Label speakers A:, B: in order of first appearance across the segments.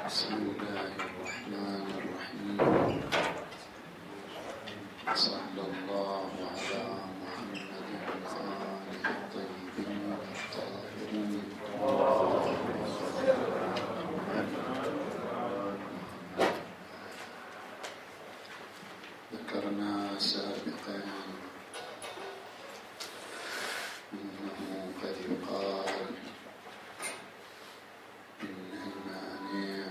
A: بسم الله الرحمن الرحيم. صلى الله على محمد وآله الطيبين الطاهرين. ذكرنا سابقا إنه قد يقال إن المانع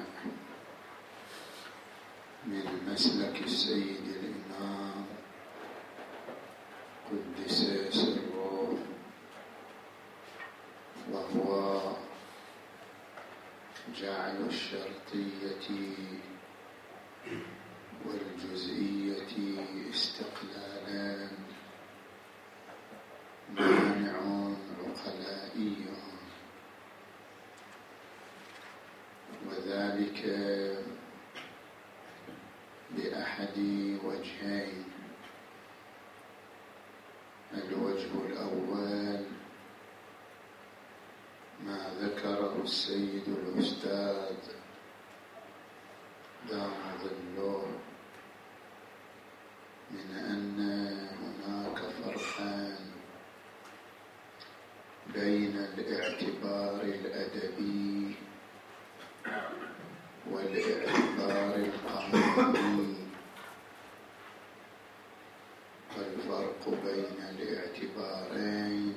A: من مسلك السيد الإمام قدس سره وهو جعل الشرطية والجزئية استقلالا مانع عقلائي، وذلك بأحد وجهين. الوجه الأول ما ذكره السيد الأستاذ دام ظله من أن هناك فرقا بين الاعتبار الأدبي والاعتبار القانوني. والفرق بين الاعتبارين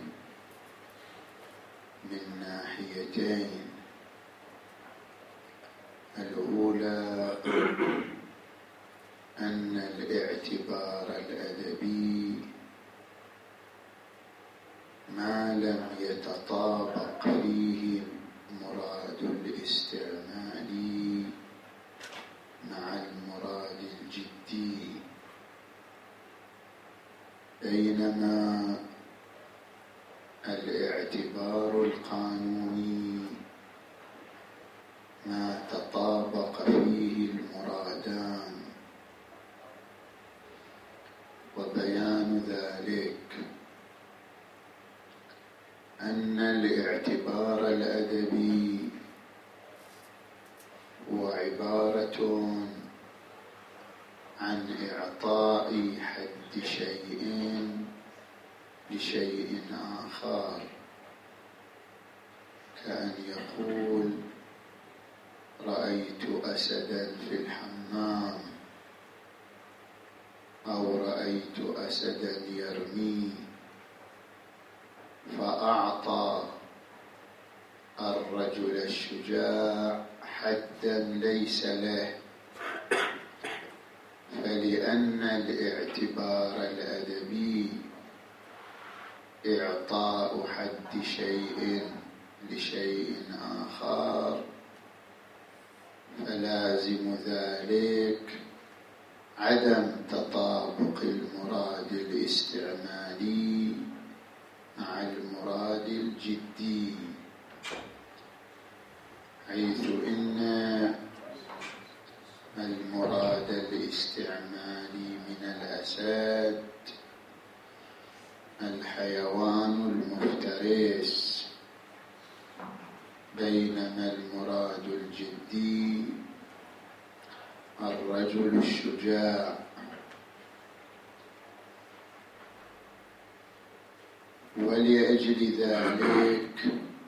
A: من ناحيتين: الأولى أن الاعتبار الأدبي ما لم يتطابق فيه مراد الاستعمال مع المراد الجدي، بينما الاعتبار القانوني ما تطابق فيه المرادان. وبيان ذلك أن الاعتبار الأدبي هو عبارة عن إعطاء حد شيء لشيء آخر، كأن يقول رأيت أسدا في الحمام، أو رأيت أسدا يرمي، فأعطى الرجل الشجاع حدا ليس له. فلأن الاعتبار الأدبي إعطاء حد شيء لشيء آخر، فلازم ذلك عدم تطابق المراد الاستعمالي مع المراد الجدي، حيث إن المراد الاستعمالي من الأسد الحيوان المفترس، بينما المراد الجدي الرجل الشجاع. ولأجل ذلك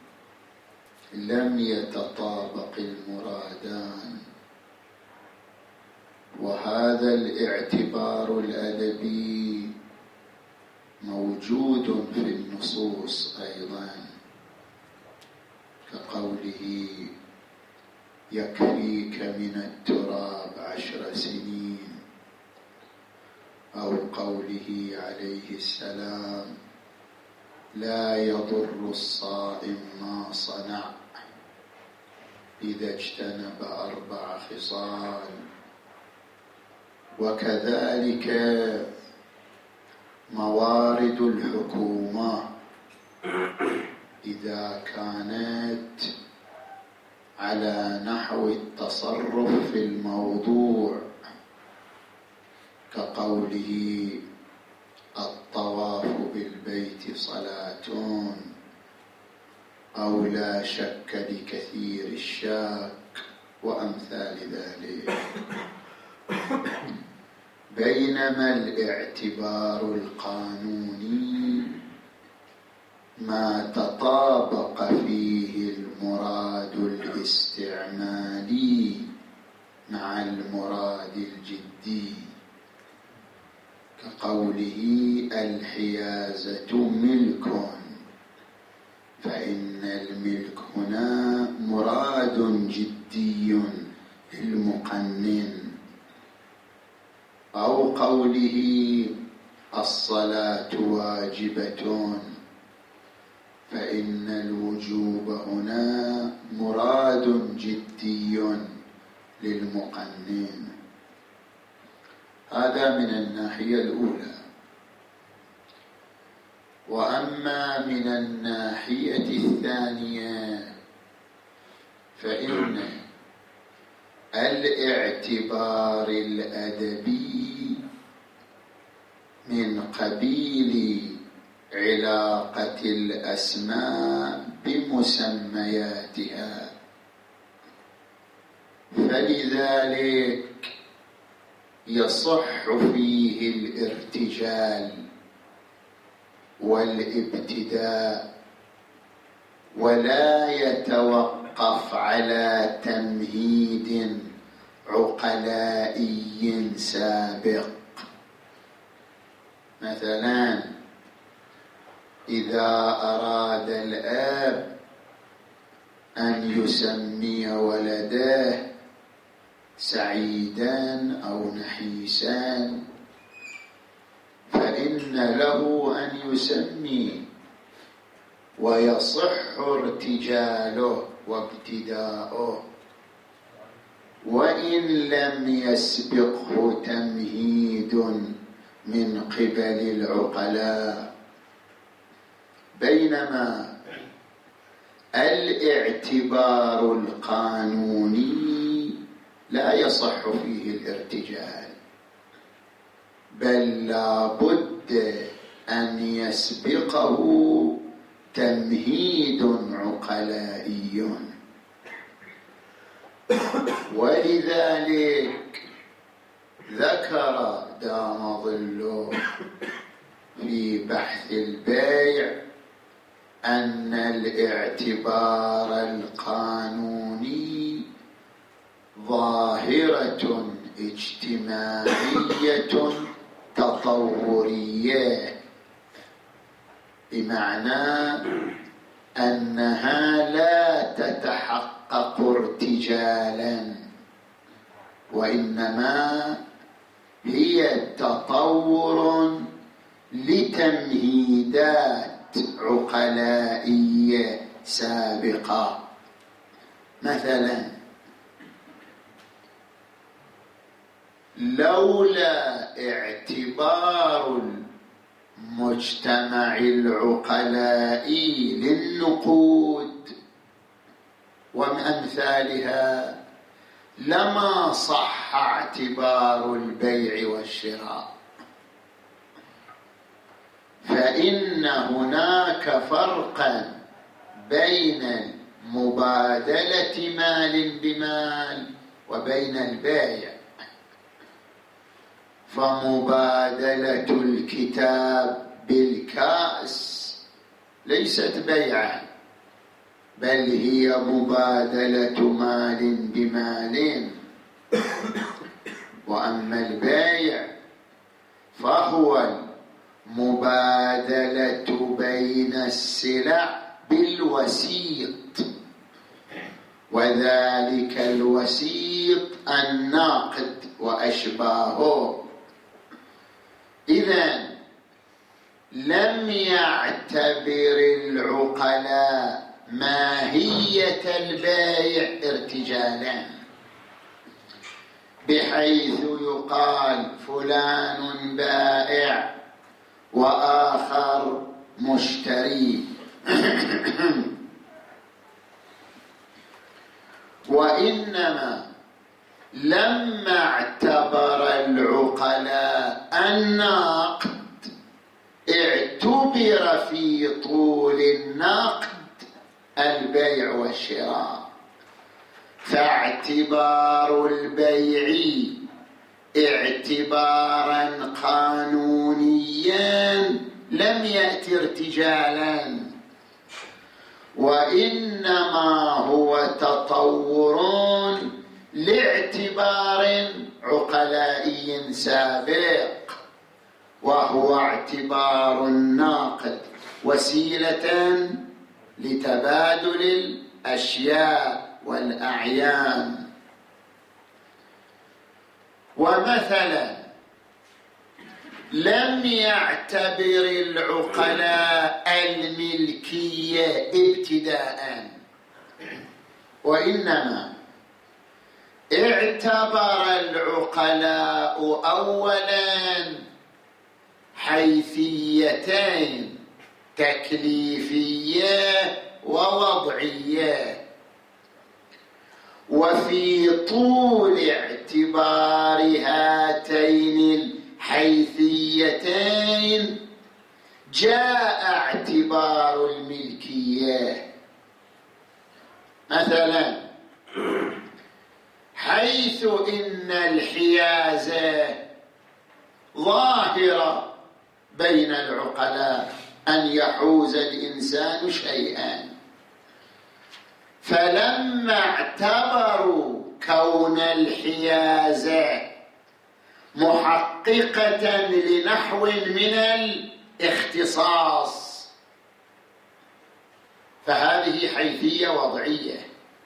A: لم يتطابق المرادان، وهذا الاعتبار الأدبي موجود في النصوص أيضا، كقوله يكفيك من التراب 10 سنين، أو قوله عليه السلام لا يضر الصائم ما صنع إذا اجتنب 4 خصال. وكذلك موارد الحكومة إذا كانت على نحو التصرف في الموضوع، كقوله الطواف بالبيت صلاة، أو لا شك لكثير الشاك، وأمثال ذلك. بينما الاعتبار القانوني ما تطابق فيه المراد الاستعمالي مع المراد الجدي، كقوله الحيازة ملك، فإن الملك هنا مراد جدي للمقنن، أو قوله الصلاة واجبة، فإن الوجوب هنا مراد جدي للمقنن. هذا من الناحية الأولى. وأما من الناحية الثانية فإن الاعتبار الأدبي من قبيل علاقة الأسماء بمسمياتها، فلذلك يصح فيه الارتجال والابتداء، ولا يتوقف على تمهيد عقلائي سابق. مثلا إذا أراد الأب أن يسمي ولده سعيدا أو نحيسا، فإن له أن يسمي، ويصح ارتجاله وابتداؤه، وإن لم يسبقه تمهيد من قبل العقلاء. بينما الاعتبار القانوني لا يصح فيه الارتجال، بل لا بد أن يسبقه تمهيد عقلائي. ولذلك ذكر دام ظله في بحث البيع أن الاعتبار القانوني ظاهرة اجتماعية تطورية، بمعنى أنها لا تتحقق ارتجالا، وإنما هي تطور لتمهيدات عقلائية سابقة. مثلا لولا اعتبار المجتمع العقلائي للنقود وأمثالها لما صح اعتبار البيع والشراء، فإن هناك فرقا بين مبادلة مال بمال وبين البيع. فمبادلة الكتاب بالكأس ليست بيعا، بل هي مبادلة مال بمال. وأما البيع فهو مبادلة بين السلع بالوسيط، وذلك الوسيط الناقد وأشباهه. إذن لم يعتبر العقلاء ماهية البيع ارتجالا، بحيث يقال فلان بائع وآخر مشتري، وإنما لما اعتبر العقلاء النقد اعتبر في طول النقد البيع والشراء،
B: فاعتبار البيع اعتبارا قانونيا لم يأت ارتجالا، وإنما هو تطور لاعتبار عقلائي سابق، وهو اعتبار الناقد وسيلة لتبادل الأشياء والأعيان. ومثلا لم يعتبر العقلاء الملكية ابتداء، وإنما اعتبر العقلاء أولا حيثيتين تكليفية ووضعية، وفي طول اعتبار هاتين الحيثيتين جاء اعتبار الملكية. مثلا حيث إن الحيازة ظاهرة بين العقلاء أن يحوز الإنسان شيئا، فلما اعتبروا كون الحيازة محققة لنحو من الاختصاص فهذه حيثية وضعية،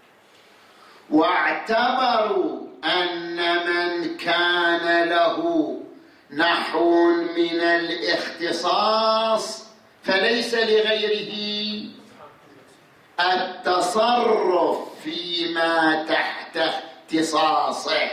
B: واعتبروا أن من كان له نحو من الاختصاص فليس لغيره التصرف فيما تحت اختصاصه.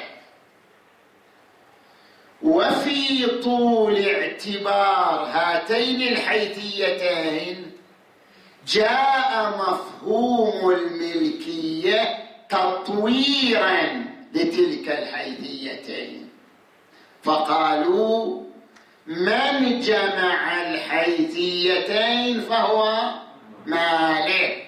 B: وفي طول اعتبار هاتين الحيثيتين جاء مفهوم الملكية تطويرا لتلك الحيثيتين، فقالوا من جمع الحيثيتين فهو مالك.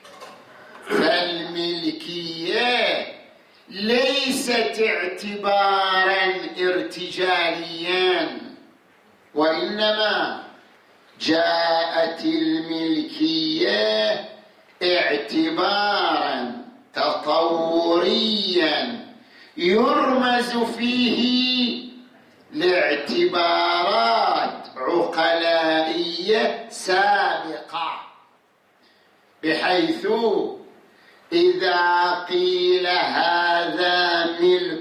B: فالملكية ليست اعتبارا ارتجاليا، وإنما جاءت الملكية اعتبارا تطوريا يرمز فيه لاعتبارات عقلائية سابقة، بحيث إذا قيل هذا ملك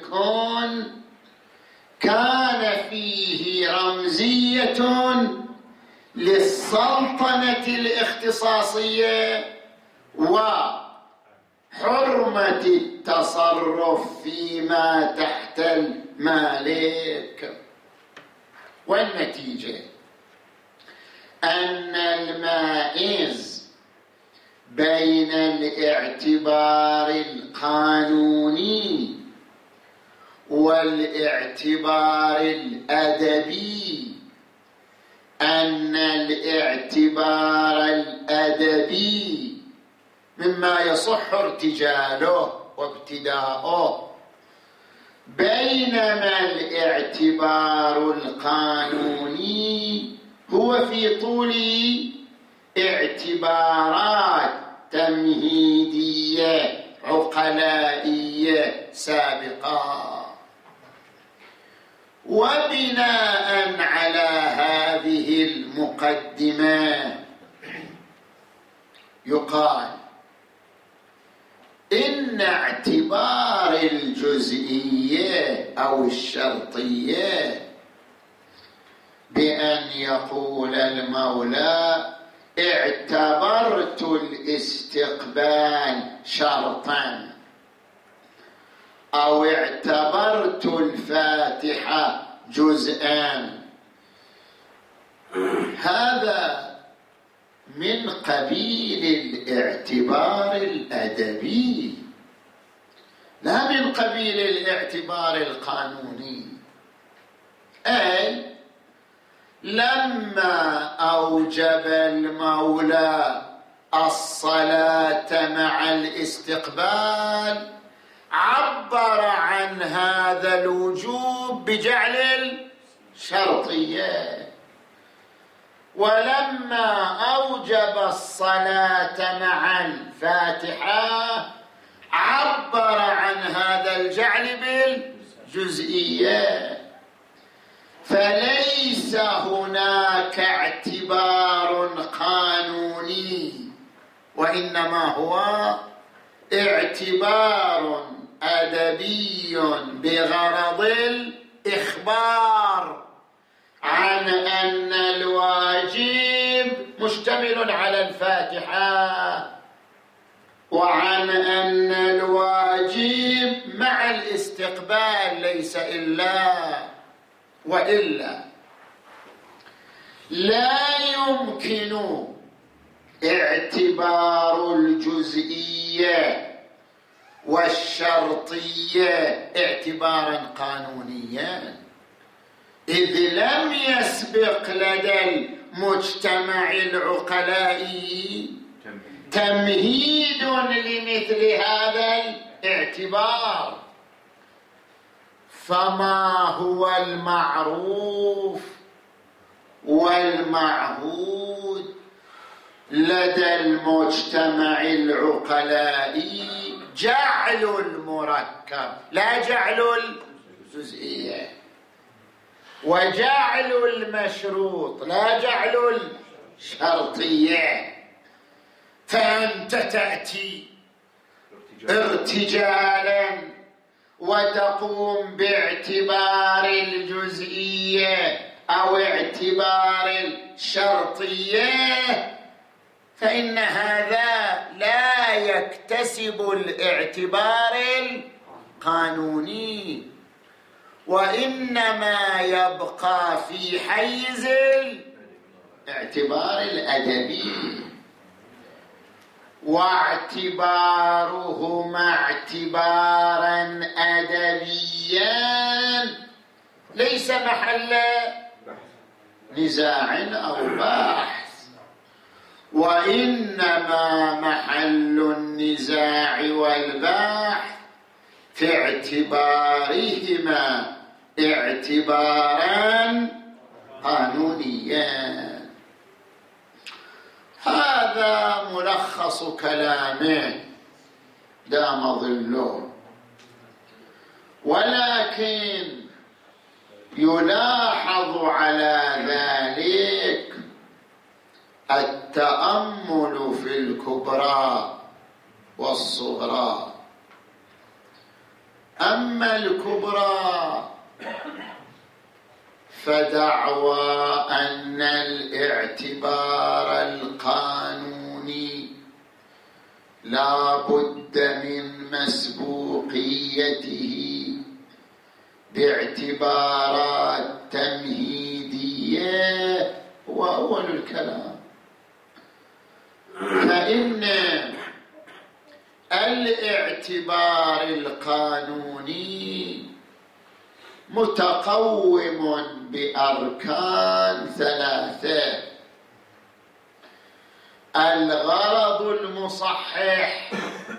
B: كان فيه رمزية للسلطنة الاختصاصية وحرمة التصرف فيما تحت المالك. والنتيجة أن المائز بين الاعتبار القانوني والاعتبار الأدبي أن الاعتبار الأدبي مما يصح ارتجاله وابتداؤه، بينما الاعتبار القانوني هو في طول اعتبارات تمهيدية عقلائية سابقة. وبناء على هذه المقدمة يقال إن اعتبار الجزئية أو الشرطية بأن يقول المولى اعتبرت الاستقبال شرطا أو اعتبرت الفاتحة جزءا، هذا من قبيل الاعتبار الأدبي لا من قبيل الاعتبار القانوني. أي لما أوجب المولى الصلاة مع الاستقبال عبر عن هذا الوجوب بجعل الشرطية. ولما أوجب الصلاة مع الفاتحة عبر عن هذا الجعل بالجزئية. فليس هناك اعتبار قانوني، وإنما هو اعتبار أدبي بغرض الإخبار عن أن الواجب مشتمل على الفاتحة، وعن أن الواجب مع الاستقبال ليس إلا. وإلا لا يمكن اعتبار الجزئية والشرطية اعتبارا قانونيا، إذ لم يسبق لدى المجتمع العقلائي تمهيد لمثل هذا الاعتبار. فما هو المعروف والمعهود لدى المجتمع العقلائي جعل المركب لا جعل الجزئية، وجعل المشروط لا جعل الشرطية. فأنت تأتي ارتجالا وتقوم باعتبار الجزئية أو اعتبار الشرطية، فإن هذا لا يكتسب الاعتبار القانوني، وإنما يبقى في حيز الاعتبار الأدبي. واعتبارهما اعتبارا أدبيا ليس محل نزاع أو بحث، وإنما محل النزاع والبحث في اعتبارهما اعتبارا قانونيا. هذا ملخص كلامه دام ظله. ولكن يلاحظ على ذلك التأمل في الكبرى والصغرى. أما الكبرى فدعوى أن الاعتبار القانوني لا بد من مسبوقيته باعتبارات تمهيدية هو أول الكلام. فإن الاعتبار القانوني متقوم بأركان ثلاثة: الغرض المصحح،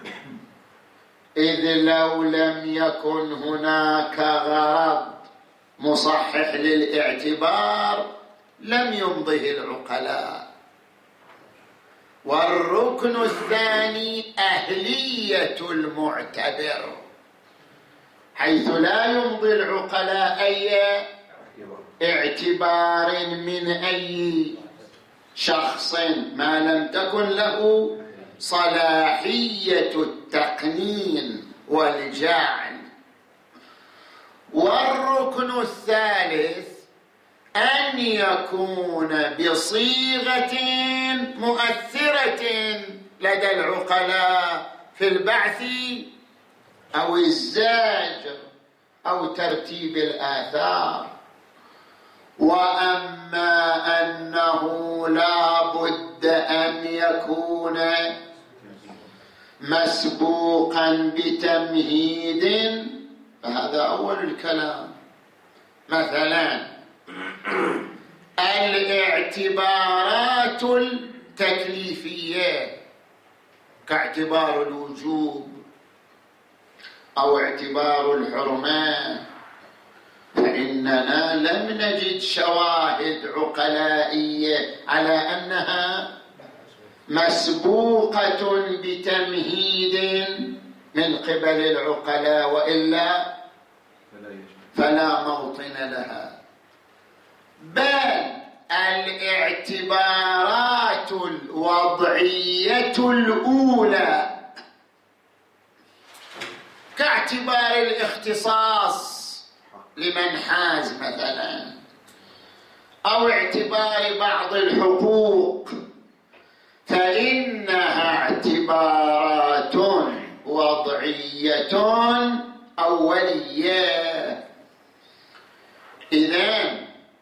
B: إذ لو لم يكن هناك غرض مصحح للاعتبار لم يمضه العقلاء. والركن الثاني أهلية المعتبر، حيث لا يمضي العقلاء أي اعتبار من أي شخص ما لم تكن له صلاحية التقنين والجعل. والركن الثالث أن يكون بصيغة مؤثرة لدى العقلاء في البعث أو الزاجر أو ترتيب الآثار. وأما أنه لا بد أن يكون مسبوقا بتمهيد فهذا أول الكلام. مثلا الاعتبارات التكليفية كاعتبار الوجوب أو اعتبار الحرمة، فإننا لم نجد شواهد عقلائية على أنها مسبوقة بتمهيد من قبل العقلاء، وإلا فلا موطن لها. بل الاعتبارات الوضعية الأولى كاعتبار الاختصاص لمن حاز مثلا، أو اعتبار بعض الحقوق، فإنها اعتبارات وضعية أولية. إذن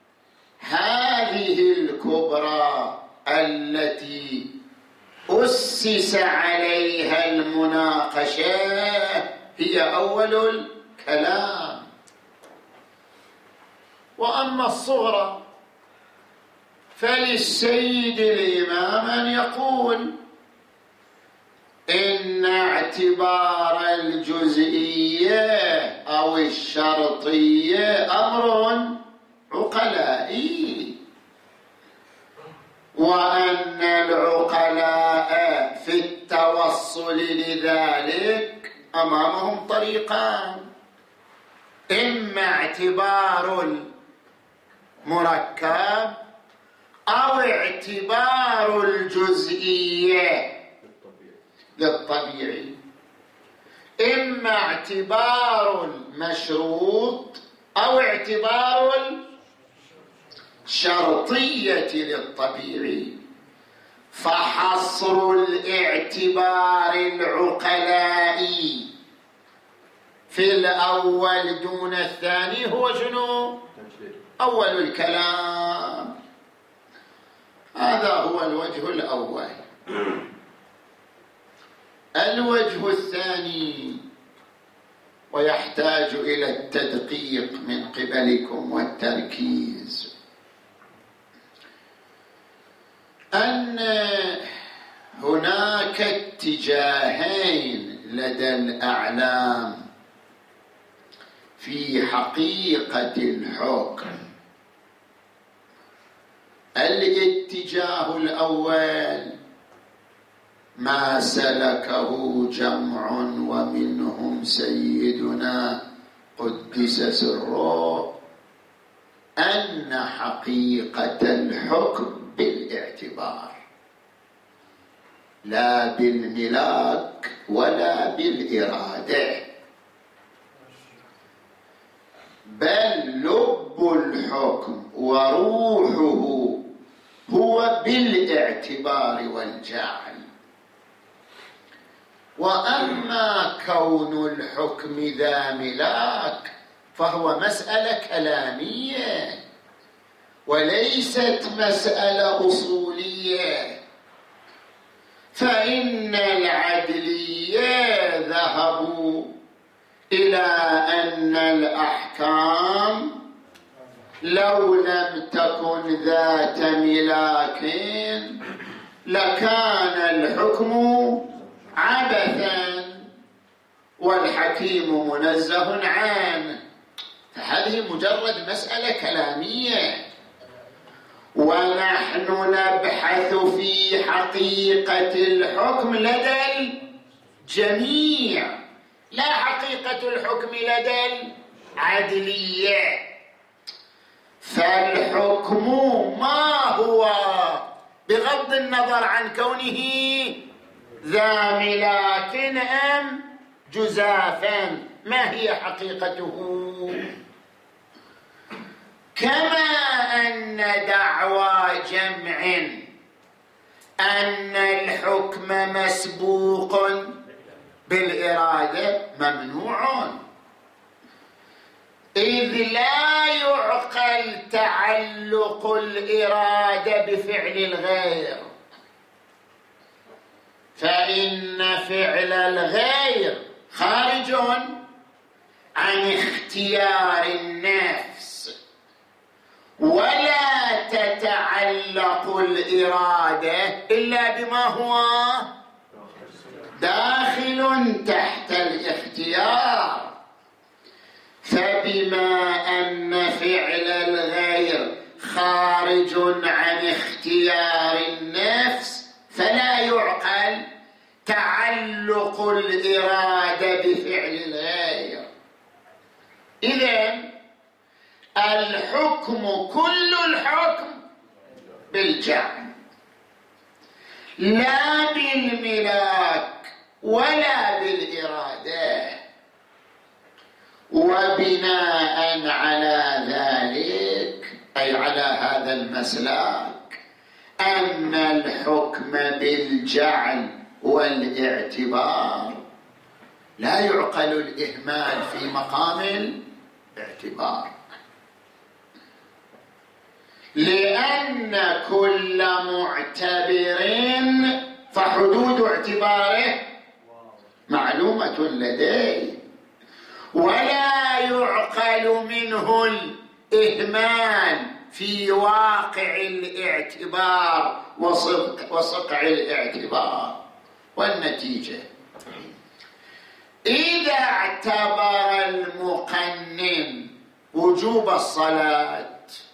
B: هذه الكبرى التي أسس عليها المناقشة هي أول الكلام. وأما الصغرى فللسيد الإمام أن يقول إن اعتبار الجزئية أو الشرطية أمر عقلائي، وأن العقلاء في التوصل لذلك أمامهم طريقان: إما اعتبار المركب أو اعتبار الجزئية للطبيعي، إما اعتبار المشروط أو اعتبار الشرطية للطبيعي. فحصر الاعتبار العقلائي في الأول دون الثاني هو شنو؟ أول الكلام. هذا هو الوجه الأول. الوجه الثاني، ويحتاج إلى التدقيق من قبلكم والتركيز، أن هناك اتجاهين لدى الأعلام في حقيقة الحكم. الاتجاه الأول ما سلكه جمع ومنهم سيدنا قدس سره، أن حقيقة الحكم بالاعتبار لا بالملاك ولا بالإرادة، بل لب الحكم وروحه هو بالاعتبار والجعل. وأما كون الحكم ذا ملاك فهو مسألة كلامية وليست مسألة أصولية. فإن العدلية ذهبوا إلى أن الأحكام لو لم تكن ذات ملاك لكان الحكم عبثا والحكيم منزه عنه. فهذه مجرد مسألة كلامية، ونحن نبحث في حقيقة الحكم لدى الجميع، لا حقيقة الحكم لدى العدلية. فالحكم ما هو بغض النظر عن كونه ذا ملاك أم جزافا، ما هي حقيقته؟ كما أن دعوى جمع أن الحكم مسبوق بالإرادة ممنوع، إذ لا يعقل تعلق الإرادة بفعل الغير، فإن فعل الغير خارج عن اختيار النفس، ولا تتعلق الإرادة إلا بما هو داخل تحت الاختيار. فبما أن فعل الغير خارج عن اختيار النفس فلا يعقل تعلق الإرادة بفعل الغير. إذن الحكم كل الحكم بالجعل، لا بالملاك ولا بالإرادة. وبناء على ذلك أي على هذا المسلك أن الحكم بالجعل والاعتبار لا يعقل الإهمال في مقام الاعتبار، لأن كل معتبر فحدود اعتباره معلومة لديه، ولا يعقل منه الإهمال في واقع الاعتبار وصقع الاعتبار. والنتيجة إذا اعتبر المقنن وجوب الصلاة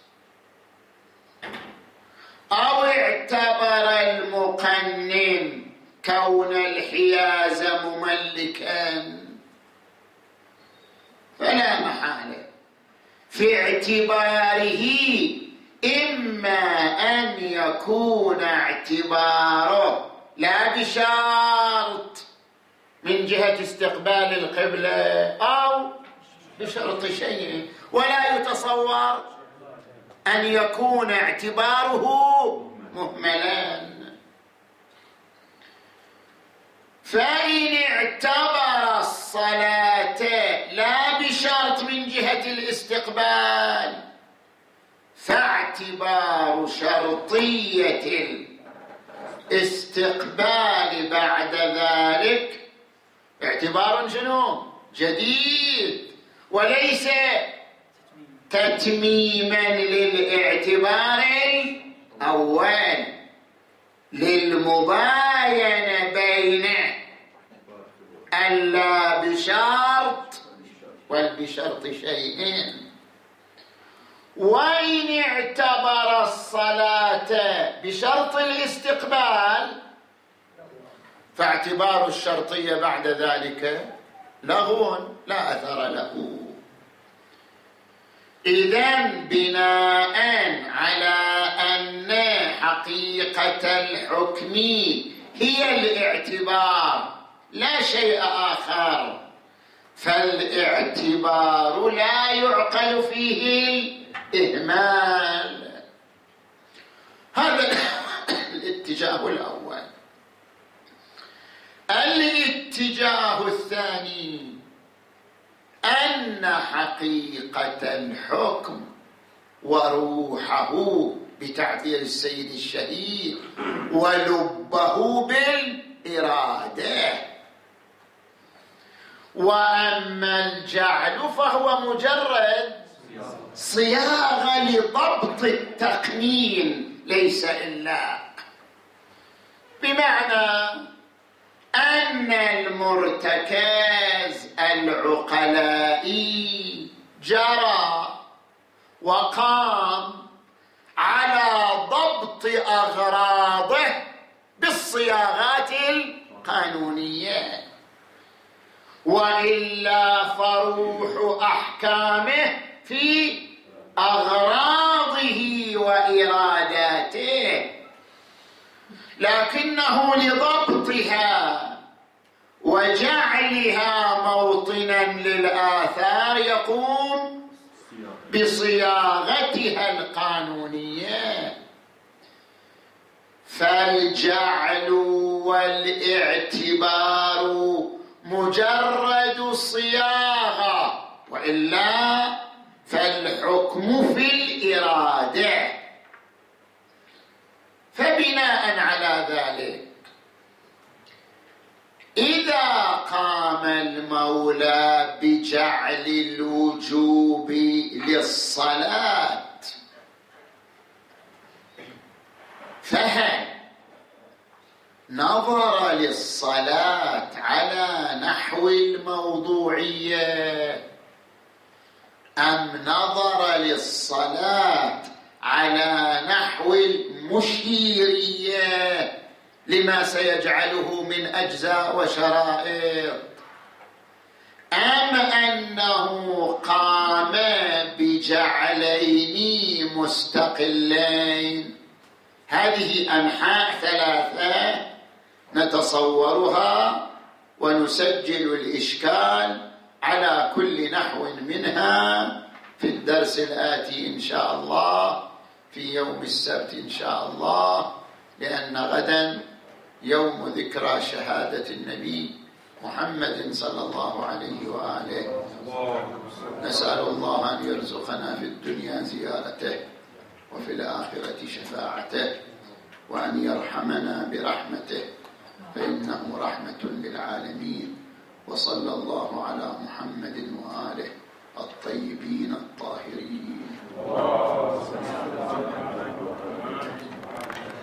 B: أو اعتبر المقنن كون الحياز مملكا، فلا محالة في اعتباره إما أن يكون اعتباره لا بشرط من جهة استقبال القبلة أو بشرط شيء، ولا يتصور أن يكون اعتباره مهملا. فإن اعتبر الصلاة لا بشرط من جهة الاستقبال فاعتبار شرطية الاستقبال بعد ذلك اعتبار شنو؟ جديد، وليس تتميما للاعتبار الأول للمباينة بين اللا بشرط والبشرط شيئين. وإن اعتبر الصلاة بشرط الاستقبال فاعتبار الشرطية بعد ذلك لغو لا أثر له. إذن بناء على أن حقيقة الحكم هي الاعتبار لا شيء آخر، فالاعتبار لا يعقل فيه الإهمال. هذا الاتجاه الأول. الاتجاه الثاني أن حقيقة الحكم وروحه بتعبير السيد الشهير ولبه بالإرادة، وأما الجعل فهو مجرد صياغة لضبط التقنين ليس إلا، بمعنى أن المرتكز العقلائي جرى وقام على ضبط أغراضه بالصياغات القانونية، وإلا فروح أحكامه في أغراضه وإراداته، لكنه لضبطها وجعلها موطنا للآثار يقوم بصياغتها القانونية. فالجعل والاعتبار مجرد صياغة، وإلا فالحكم في الإرادة. فبناء على ذلك إذا قام المولى بجعل الوجوب للصلاة فهل نظر للصلاة على نحو الموضوعية أم نظر للصلاة على نحو المشيرية لما سيجعله من أجزاء وشرائط، أم أنه قام بجعلين مستقلين؟ هذه أنحاء ثلاثة نتصورها ونسجل الإشكال على كل نحو منها في الدرس الآتي إن شاء الله في يوم السبت إن شاء الله، لأن غدا يوم ذكرى شهادة النبي محمد صلى الله عليه وآله. نسأل الله أن يرزقنا في الدنيا زيارته وفي الآخرة شفاعته، وأن يرحمنا برحمته فإنه رحمة للعالمين. وصلى الله على محمد وآله الطيبين الطاهرين.